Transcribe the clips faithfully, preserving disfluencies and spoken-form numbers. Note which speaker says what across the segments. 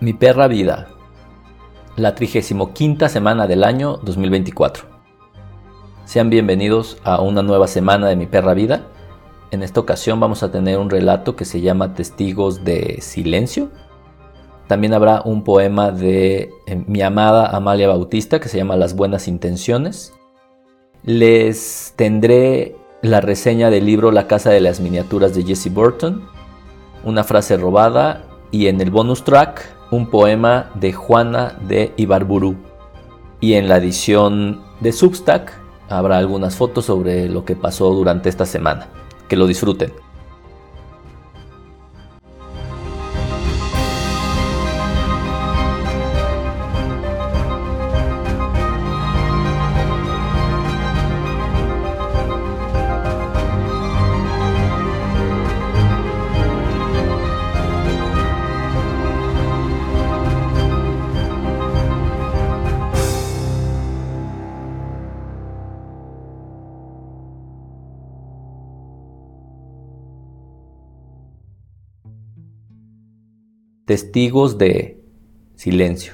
Speaker 1: Mi perra vida, la trigésimo quinta semana del año dos mil veinticuatro. Sean bienvenidos a una nueva semana de Mi perra vida. En esta ocasión vamos a tener un relato que se llama Testigos de Silencio. También habrá un poema de eh, mi amada Amalia Bautista que se llama Las buenas intenciones. Les tendré la reseña del libro La casa de las miniaturas de Jessie Burton, una frase robada y en el bonus track un poema de Juana de Ibarburu. Y en la edición de Substack habrá algunas fotos sobre lo que pasó durante esta semana. Que lo disfruten. Testigos de Silencio.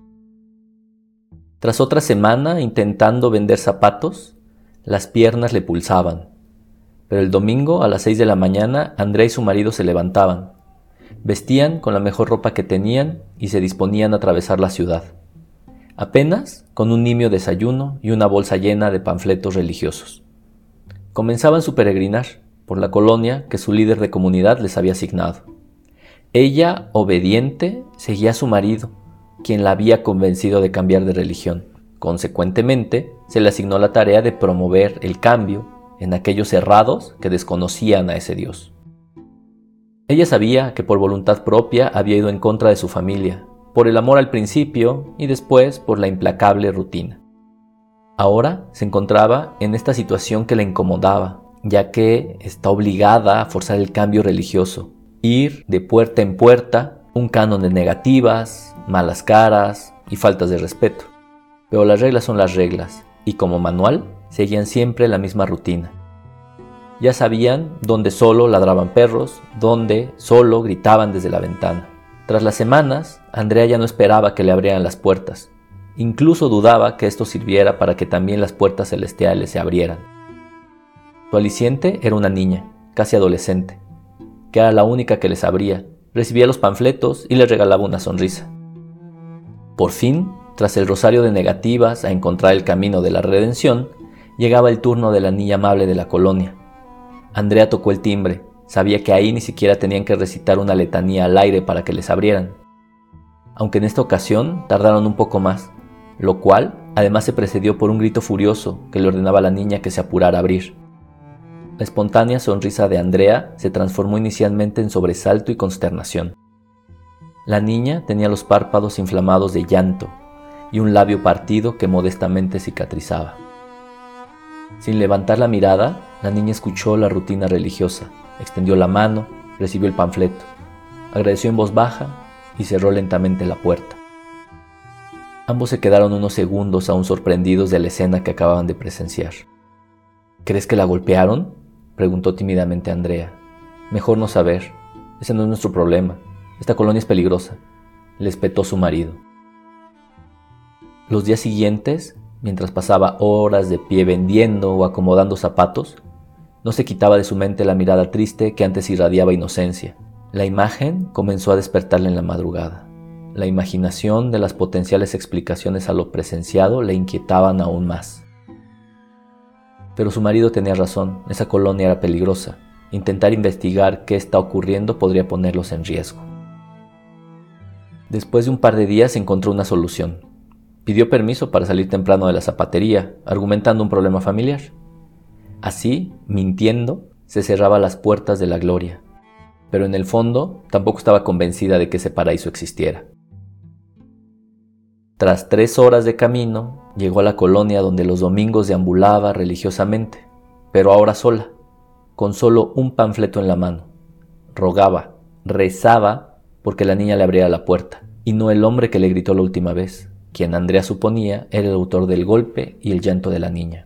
Speaker 1: Tras otra semana intentando vender zapatos, las piernas le pulsaban. Pero el domingo a las seis de la mañana, Andrea y su marido se levantaban. Vestían con la mejor ropa que tenían y se disponían a atravesar la ciudad. Apenas con un nimio desayuno y una bolsa llena de panfletos religiosos. Comenzaban su peregrinar por la colonia que su líder de comunidad les había asignado. Ella, obediente, seguía a su marido, quien la había convencido de cambiar de religión. Consecuentemente, se le asignó la tarea de promover el cambio en aquellos cerrados que desconocían a ese Dios. Ella sabía que por voluntad propia había ido en contra de su familia, por el amor al principio y después por la implacable rutina. Ahora se encontraba en esta situación que la incomodaba, ya que está obligada a forzar el cambio religioso. Ir de puerta en puerta, un canon de negativas, malas caras y faltas de respeto. Pero las reglas son las reglas, y como manual, seguían siempre la misma rutina. Ya sabían dónde solo ladraban perros, dónde solo gritaban desde la ventana. Tras las semanas, Andrea ya no esperaba que le abrieran las puertas. Incluso dudaba que esto sirviera para que también las puertas celestiales se abrieran. Su aliciente era una niña, casi adolescente, que era la única que les abría, recibía los panfletos y les regalaba una sonrisa. Por fin, tras el rosario de negativas a encontrar el camino de la redención, llegaba el turno de la niña amable de la colonia. Andrea tocó el timbre, sabía que ahí ni siquiera tenían que recitar una letanía al aire para que les abrieran. Aunque en esta ocasión tardaron un poco más, lo cual además se precedió por un grito furioso que le ordenaba a la niña que se apurara a abrir. La espontánea sonrisa de Andrea se transformó inicialmente en sobresalto y consternación. La niña tenía los párpados inflamados de llanto y un labio partido que modestamente cicatrizaba. Sin levantar la mirada, la niña escuchó la rutina religiosa, extendió la mano, recibió el panfleto, agradeció en voz baja y cerró lentamente la puerta. Ambos se quedaron unos segundos aún sorprendidos de la escena que acababan de presenciar. ¿Crees que la golpearon?, preguntó tímidamente Andrea. Mejor no saber. Ese no es nuestro problema. Esta colonia es peligrosa, le espetó su marido. Los días siguientes, mientras pasaba horas de pie vendiendo o acomodando zapatos, no se quitaba de su mente la mirada triste que antes irradiaba inocencia. La imagen comenzó a despertarle en la madrugada. La imaginación de las potenciales explicaciones a lo presenciado le inquietaban aún más. Pero su marido tenía razón, esa colonia era peligrosa. Intentar investigar qué está ocurriendo podría ponerlos en riesgo. Después de un par de días encontró una solución. Pidió permiso para salir temprano de la zapatería, argumentando un problema familiar. Así, mintiendo, se cerraba las puertas de la gloria. Pero en el fondo, tampoco estaba convencida de que ese paraíso existiera. Tras tres horas de camino, llegó a la colonia donde los domingos deambulaba religiosamente, pero ahora sola, con solo un panfleto en la mano. Rogaba, rezaba porque la niña le abriera la puerta, y no el hombre que le gritó la última vez, quien Andrea suponía era el autor del golpe y el llanto de la niña.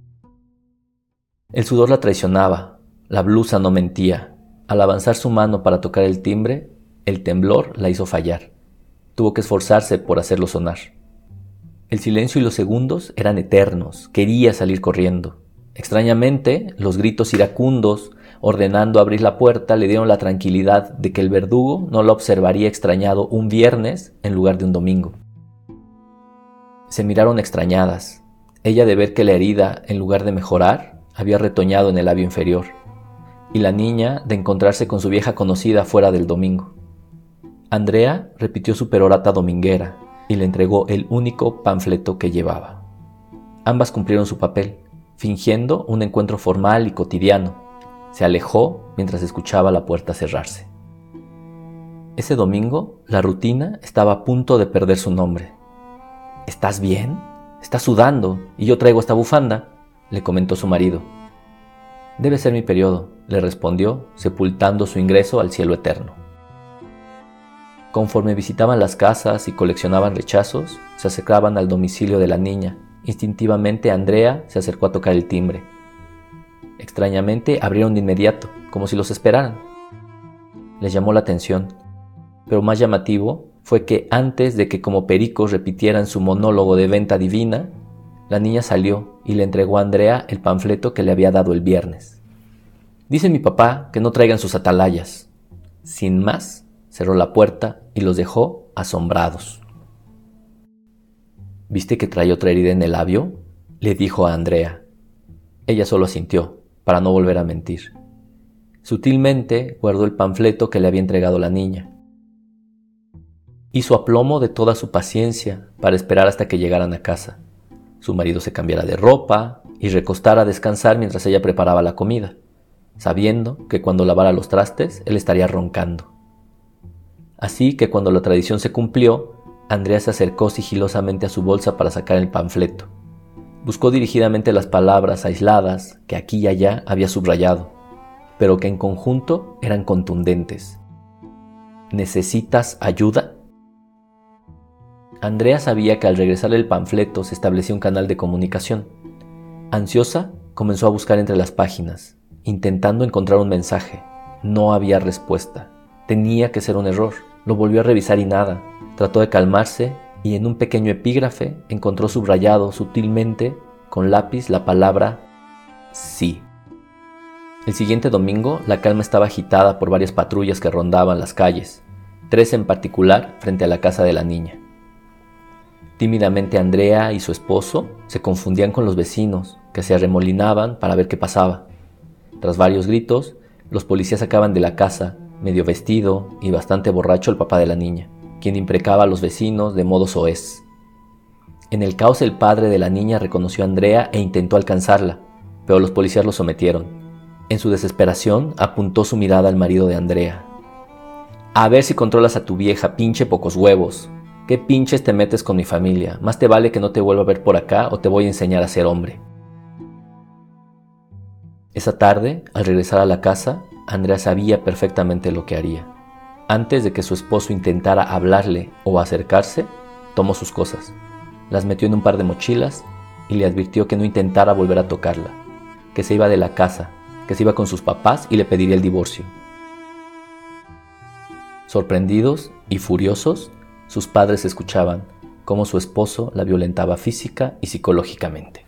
Speaker 1: El sudor la traicionaba, la blusa no mentía. Al avanzar su mano para tocar el timbre, el temblor la hizo fallar. Tuvo que esforzarse por hacerlo sonar. El silencio y los segundos eran eternos. Quería salir corriendo. Extrañamente, los gritos iracundos, ordenando abrir la puerta, le dieron la tranquilidad de que el verdugo no la observaría extrañado un viernes en lugar de un domingo. Se miraron extrañadas. Ella de ver que la herida, en lugar de mejorar, había retoñado en el labio inferior, y la niña de encontrarse con su vieja conocida fuera del domingo. Andrea repitió su perorata dominguera y le entregó el único panfleto que llevaba. Ambas cumplieron su papel, fingiendo un encuentro formal y cotidiano. Se alejó mientras escuchaba la puerta cerrarse. Ese domingo, la rutina estaba a punto de perder su nombre. «¿Estás bien? Estás sudando y yo traigo esta bufanda», le comentó su marido. «Debe ser mi periodo», le respondió, sepultando su ingreso al cielo eterno. Conforme visitaban las casas y coleccionaban rechazos, se acercaban al domicilio de la niña. Instintivamente Andrea se acercó a tocar el timbre. Extrañamente abrieron de inmediato, como si los esperaran. Les llamó la atención, pero más llamativo fue que antes de que como pericos repitieran su monólogo de venta divina, la niña salió y le entregó a Andrea el panfleto que le había dado el viernes. «Dice mi papá que no traigan sus atalayas». Sin más, cerró la puerta y los dejó asombrados. «¿Viste que trae otra herida en el labio?», le dijo a Andrea. Ella solo asintió, para no volver a mentir. Sutilmente guardó el panfleto que le había entregado la niña. Hizo aplomo de toda su paciencia para esperar hasta que llegaran a casa. Su marido se cambiara de ropa y recostara a descansar mientras ella preparaba la comida, sabiendo que cuando lavara los trastes él estaría roncando. Así que cuando la tradición se cumplió, Andrea se acercó sigilosamente a su bolsa para sacar el panfleto. Buscó dirigidamente las palabras aisladas que aquí y allá había subrayado, pero que en conjunto eran contundentes. «¿Necesitas ayuda?». Andrea sabía que al regresar el panfleto se establecía un canal de comunicación. Ansiosa, comenzó a buscar entre las páginas, intentando encontrar un mensaje. No había respuesta. Tenía que ser un error. Lo volvió a revisar y nada. Trató de calmarse y en un pequeño epígrafe encontró subrayado sutilmente con lápiz la palabra «sí». El siguiente domingo, la calma estaba agitada por varias patrullas que rondaban las calles, tres en particular frente a la casa de la niña. Tímidamente Andrea y su esposo se confundían con los vecinos, que se arremolinaban para ver qué pasaba. Tras varios gritos, los policías sacaban de la casa, medio vestido y bastante borracho, el papá de la niña, quien imprecaba a los vecinos de modo soez. En el caos el padre de la niña reconoció a Andrea e intentó alcanzarla, pero los policías lo sometieron. En su desesperación apuntó su mirada al marido de Andrea. «A ver si controlas a tu vieja, pinche pocos huevos. ¿Qué pinches te metes con mi familia? Más te vale que no te vuelva a ver por acá o te voy a enseñar a ser hombre». Esa tarde, al regresar a la casa, Andrea sabía perfectamente lo que haría. Antes de que su esposo intentara hablarle o acercarse, tomó sus cosas, las metió en un par de mochilas y le advirtió que no intentara volver a tocarla, que se iba de la casa, que se iba con sus papás y le pediría el divorcio. Sorprendidos y furiosos, sus padres escuchaban cómo su esposo la violentaba física y psicológicamente.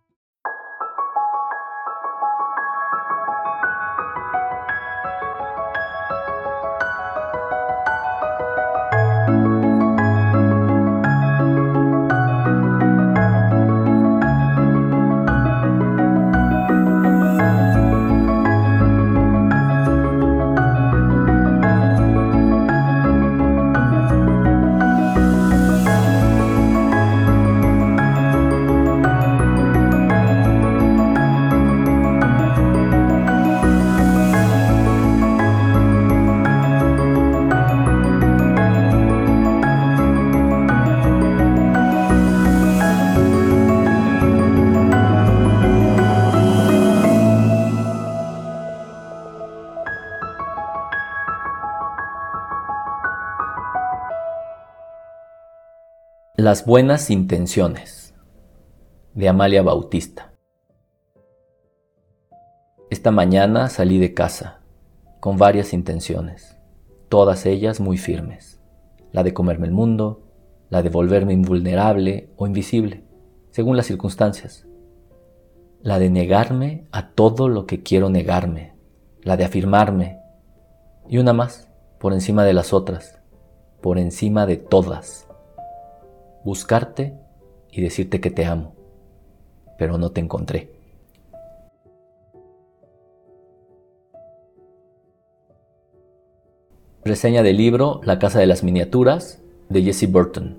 Speaker 1: Las buenas intenciones, de Amalia Bautista. Esta mañana salí de casa, con varias intenciones, todas ellas muy firmes. la de comerme el mundo, la de volverme invulnerable o invisible, según las circunstancias, la de negarme a todo lo que quiero negarme, la de afirmarme, y una más, por encima de las otras, por encima de todas, buscarte y decirte que te amo, pero no te encontré. Reseña del libro La casa de las miniaturas, de Jessie Burton.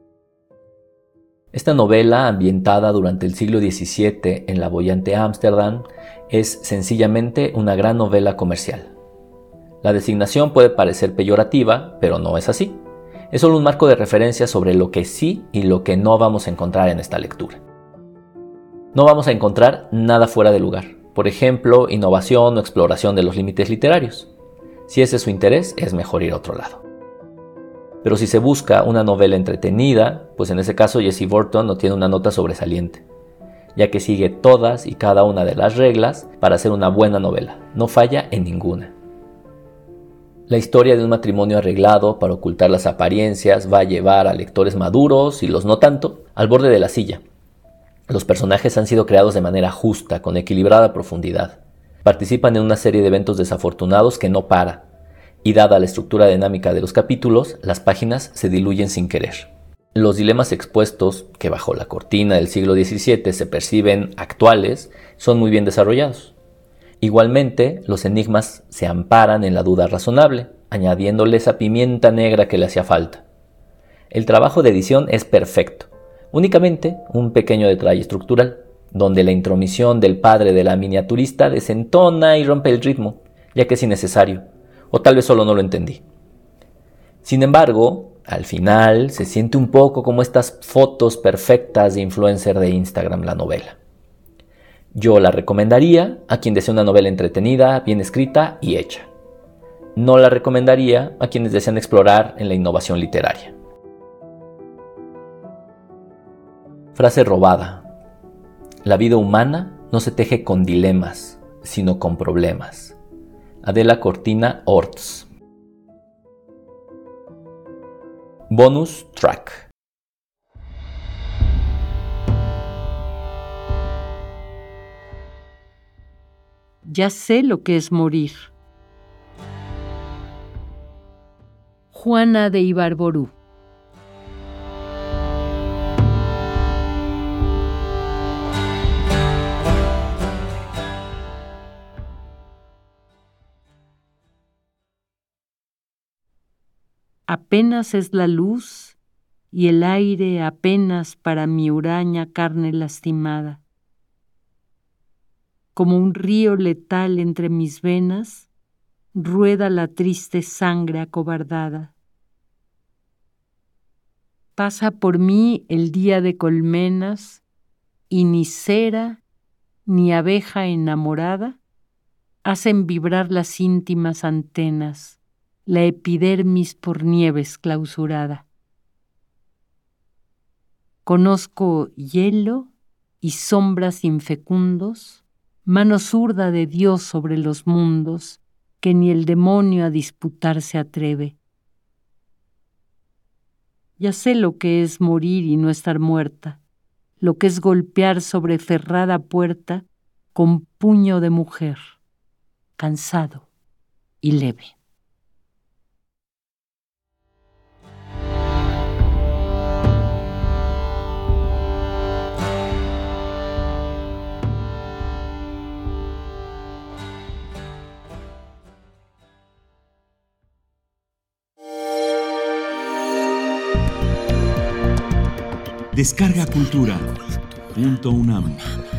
Speaker 1: Esta novela, ambientada durante el siglo diecisiete en la boyante Ámsterdam, es sencillamente una gran novela comercial. La designación puede parecer peyorativa, pero no es así. Es solo un marco de referencia sobre lo que sí y lo que no vamos a encontrar en esta lectura. No vamos a encontrar nada fuera de lugar, por ejemplo, innovación o exploración de los límites literarios. Si ese es su interés, es mejor ir a otro lado. Pero si se busca una novela entretenida, pues en ese caso Jessie Burton no tiene una nota sobresaliente, ya que sigue todas y cada una de las reglas para hacer una buena novela, no falla en ninguna. La historia de un matrimonio arreglado para ocultar las apariencias va a llevar a lectores maduros y los no tanto al borde de la silla. Los personajes han sido creados de manera justa, con equilibrada profundidad. Participan en una serie de eventos desafortunados que no para, y dada la estructura dinámica de los capítulos, las páginas se diluyen sin querer. Los dilemas expuestos, que bajo la cortina del siglo diecisiete se perciben actuales, son muy bien desarrollados. Igualmente, los enigmas se amparan en la duda razonable, añadiéndole esa pimienta negra que le hacía falta. El trabajo de edición es perfecto, únicamente un pequeño detalle estructural, donde la intromisión del padre de la miniaturista desentona y rompe el ritmo, ya que es innecesario, o tal vez solo no lo entendí. Sin embargo, al final se siente un poco como estas fotos perfectas de influencer de Instagram la novela. Yo la recomendaría a quien desea una novela entretenida, bien escrita y hecha. No la recomendaría a quienes desean explorar en la innovación literaria. Frase robada. La vida humana no se teje con dilemas, sino con problemas. Adela Cortina Orts. Bonus track.
Speaker 2: Ya sé lo que es morir. Juana de Ibarború. Apenas es la luz y el aire apenas para mi huraña carne lastimada. Como un río letal entre mis venas, rueda la triste sangre acobardada. Pasa por mí el día de colmenas y ni cera ni abeja enamorada hacen vibrar las íntimas antenas, la epidermis por nieves clausurada. Conozco hielo y sombras infecundos, mano zurda de Dios sobre los mundos, que ni el demonio a disputar se atreve. Ya sé lo que es morir y no estar muerta, lo que es golpear sobre ferrada puerta con puño de mujer, cansado y leve.
Speaker 3: Descarga Cultura punto unam.